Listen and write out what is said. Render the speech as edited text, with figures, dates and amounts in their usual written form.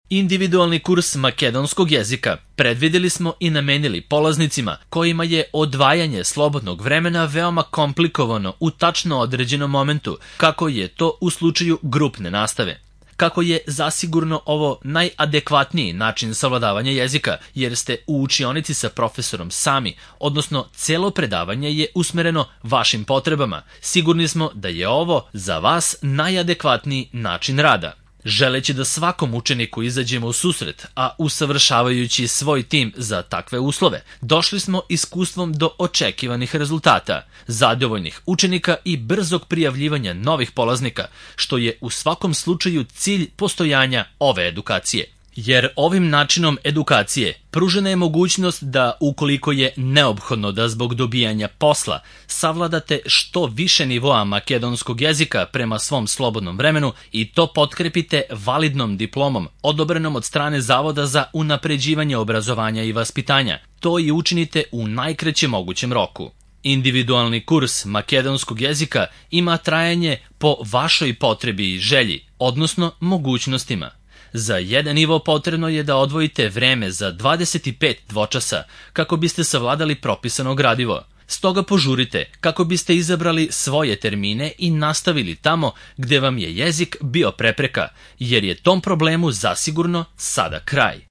Individualni kurs makedonskog jezika predvideli smo i namenili polaznicima kojima je odvajanje slobodnog vremena veoma komplikovano u tačno određenom momentu, kako je to u slučaju grupne nastave. Kako je zasigurno ovo najadekvatniji način savladavanja jezika, jer ste u učionici sa profesorom sami, odnosno celo predavanje je usmereno vašim potrebama. Sigurni smo da je ovo za vas najadekvatniji način rada. Želeći da svakom učeniku izađemo u susret, a usavršavajući svoj tim za takve uslove, došli smo iskustvom do očekivanih rezultata, zadovoljnih učenika i brzog prijavljivanja novih polaznika, što je u svakom slučaju cilj postojanja ove edukacije. Jer ovim načinom edukacije pružena je mogućnost da, ukoliko je neophodno da zbog dobijanja posla savladate što više nivoa makedonskog jezika prema svom slobodnom vremenu i to potkrepite validnom diplomom odobrenom od strane Zavoda za unapređivanje obrazovanja i vaspitanja, to i učinite u najkraćem mogućem roku. Individualni kurs makedonskog jezika ima trajanje po vašoj potrebi i želji, odnosno mogućnostima. Za jedan nivo potrebno je da odvojite vreme za 25 dvočasa kako biste savladali propisano gradivo. Stoga požurite kako biste izabrali svoje termine i nastavili tamo gde vam je jezik bio prepreka, jer je tom problemu zasigurno sada kraj.